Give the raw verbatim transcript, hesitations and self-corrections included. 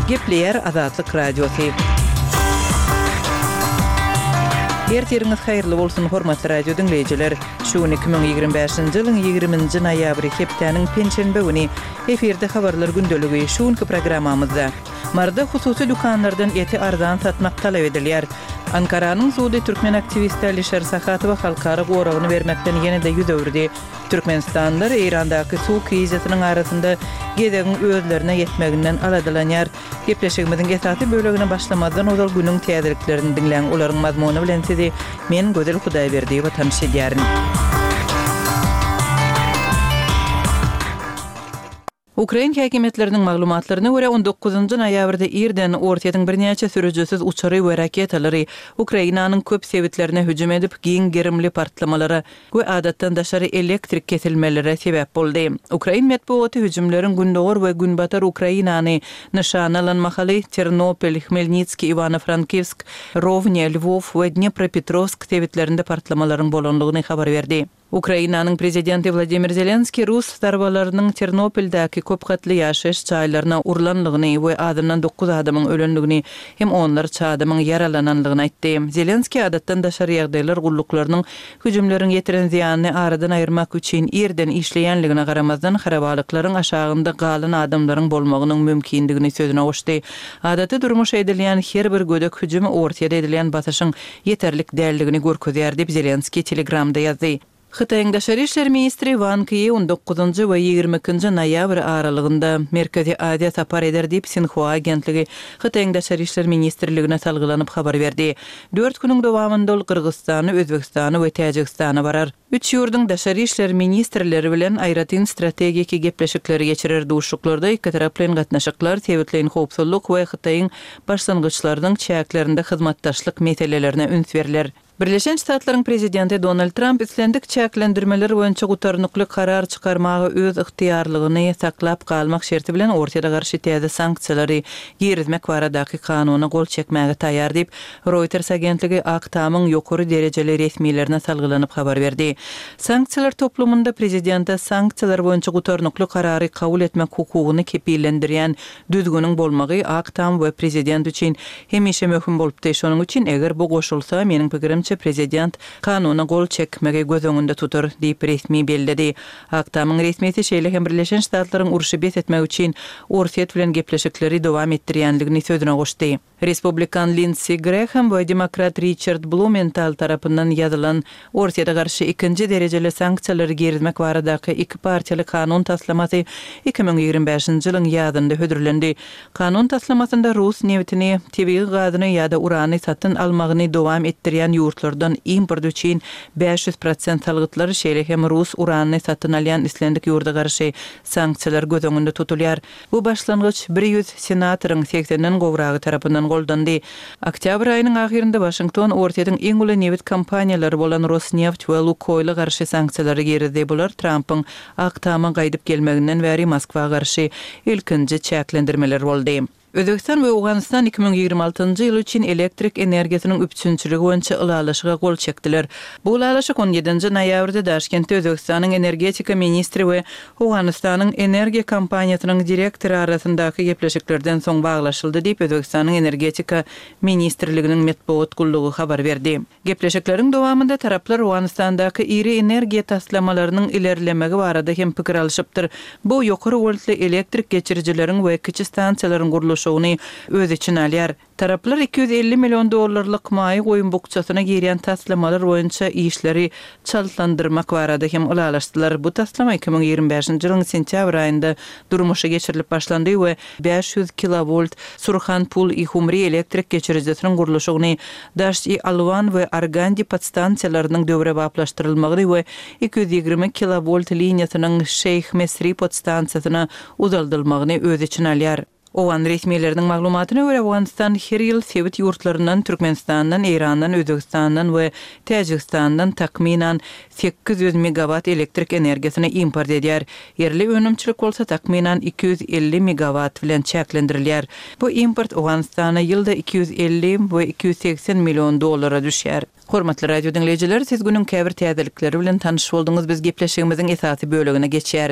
Gepleyer Azatlyk Radiosu. Ertiriniz hayırlı bolsun hormatly radio dinleyijiler. Şu iki bin ýygrimi beşinji ýylyň ýygrimiňji noýabry hepdeniň pençenbe güni eferde habarlar gündöligi şuňky programmamyzda. Marda hususy dukanlardan eti arzan satmak talap edilýär. Ankaranyň Suudi Türkmen aktivisti Alişer Sahatyw halkara goragyny bermekden ýene-de ýüz öwrdi. Türkmenistanlar Eýrandaky suw krizisynyň arasynda gedegiň özlerine ýetmeginden aladylanýar. Gepleşigimiziň esasy bölegine başlamadan ozal günüň täzeliklerini dinleň. Olaryň mazmuny bilen sizi men Gözel Hudaýberdiýewa tanış edýärin. Ukraina häkimetleriniň maglumatlaryna görä on dokuzunjy noýabrda Irden ortaýatyň birnäçe sürüjisiz uçary we raketalary Ukrainanyň köp sebitlerine hüjüm edip giň gerimli partlamalary we adatdan daşary elektrik kesilmelere sebäp boldy. Ukraina medeniýeti hüjümleriň gündogor we günbatar Ukrainany nişanlanmaly Ternopil, Khmelnytski, Ivano-Frankivsk, Rovne, Lvov we Dnepropetrovsk sebitlerinde partlamalaryň bolanlygyny habar berdi. Ukrainanyň prezidenti Vladimir Zelenski Rus darbalarynyň Ternopildaky köp katly ýaşaýyş çaýlaryna urlanlygyny we adamdan dokuz adamyň ölenligini hem onlar çadamyň yaralananlygyny aýtdy. Zelenski adatdan daşary ýagdaýlar gulluklarının hüjümleriň ýetiren ziýanyny aradan aýyrmak üçin Irden işleýänligine garamazdan harabalyklaryň aşagynda galan adamlaryň bolmagynyň mümkindigini sözüne goşdy. Adaty durmuş edilýän her bir gödek hüjümi ortaýa edilýän basaşyň ýeterlik däldigini görkezýär diýip Zelenski Telegramda ýazdy. Xitayň Daşary işler ministri Wang Yi on dokuzunjy we ýygrimi ikinji noýabr aralygynda Merkezi Aziýa sapar eder diýip Sinhua agentligi Xitayň Daşary işler ministrligine salgylanyp habar berdi. dört günüň dowamında ol Kyrgyzstany, Özbekistany we Täjikistany barar. Üç ýurdun daşary işler ministrleri bilen aýratyn strategiki gepleşikleri geçirer duşuklarda iki taraply gatnaşyklar tebitleýän howpsuzlyk we Xitaýyň başlangyçlarynyň çäklerinde hyzmatdaşlyk meselelerine üns berilýär. Birleşen Ştatlaryň prezidenti Donald Trump islendik çäklendirmeler boýunça gutarnykly karar çykarmagy öz ygtyýarlygyny saklap galmak şerti bilen ortaýa garşy täze sanksiýalary girizmek baradaky kanuny gol çekmäge taýýar diýip Reuters agentligi Aktamyň ýokary derejeli resmilerine salgylanyp habar berdi. Sanksiýalar toplumunda prezidente sanksiýalar boýunça gutarnykly karary kabul etmek hukugyny kepillendirýän düzgünüň bolmagy Aktam we prezident üçin hemişe möhüm bolupdy. Şonuň üçin eger bu goşulsa meniň pikirim prezident kanuny gol çekmege göz öňünde tutur diýip resmi belledi. Aktamyň resmiýeti şeýle hem Birleşen Ştatlaryň uruşy bet etmek üçin Ortaýat bilen gepleşikleri dowam etdirýänligini sözüne goşdy. Respublikan Lindsey Graham we Demokrat Richard Blumenthal tarapyndan ýazylan Ortaýada garşy ikinji derejeli sanksiýalary girizmek baradaky iki partiýaly kanun taslamasy iki bin ýygrimi beşinji ýylyň ýazynda hödürlendi. Kanun taslamazynda Rus newtini, tebii gazyny ýa-da urany satyn almagyny dowam etdirýän ýurtlardan import üçin beş yüz prosent salgytlary şeýle hem Rus uranyny satyn alýan islendik ýurda garşy sanksiýalar göz öňünde tutulýar. Bu başlangyç bir yüz senatoryň seksenden gowragy tarapyndan goldandy. Oktyabr aýynyň ahyrynda Washington ortaýadyň iň uly neft kompaniýalary bolan Rosneft we Lukoyl garşy sanksiýalary girizdi. Bular Trumpyň Aktama gaýdyp gelmeginden bäri Moskwa garşy ilkinji çäklendirmeler boldy. Özbekistan we Awganistan iki bin ýygrimi altyncy ýyl üçin elektrik energiýasynyň üçinçiligi boýunça ulalaşyga gol çekdiler. Bu ulalaşyk on ýedinji noýabrda Daşkentde Özbekistanyň energetika ministri we Awganistanyň energiýa kompaniýasynyň direktory arasyndaky gepleşiklerden soň baglaşyldy diýip Özbekistanyň energetika ministrliginiň medeniýet gullugy habar berdi. Gepleşikleriň dowamında taraplar Awganistandaky iri energiýa taslamalarynyň ilerlemegi barada hem pikir alşypdyr. Bu ýokary voltly elektrik geçirijileriň we kiçi stansiýalaryň gurulşy şoňy öz için alýar. Taraplar iki yüz elli milyon dollarlyk maý goýun bukçasyna girýän taslamalar boýunça işleri çaltlandyrmak barada hem ulalaşdylar. Bu taslama iki bin ýygrimi beşinji ýylyň sentýabr aýynda durmuşa geçirilip başlandy we beş yüz kilovolt Surxanpul Ihumri elektrik geçiricisiniň gurulşyny Daşy Alwan we Argandi podstansiýalarynyň döwre baplaşdyrylmagy we iki yüz ýygrimi kilovolt liniýasynyň Şeyh Mesri podstansiýasyna uzaldylmagyny öz için alýar. Owan resmiýetleriniň maglumatyna görä Awganistan her ýyl sebit ýurtlaryndan Türkmenistandan, Eýrandan, Özbekistandan we Täjikistandan takminan sekiz yüz megawatt elektrik energiýasyny import edýär. Yerli önümçilik bolsa takminan iki yüz elli megawatt bilen çäklendirilýär. Bu import Awganistana ýylda iki yüz elli we iki yüz seksen milyon dollara düşýär. Hormatly radio dinleyijiler, siz günüň käbir täzelikleri bilen tanyş boldyňyz. Biz gepleşigimiziň esasy bölegine geçýär.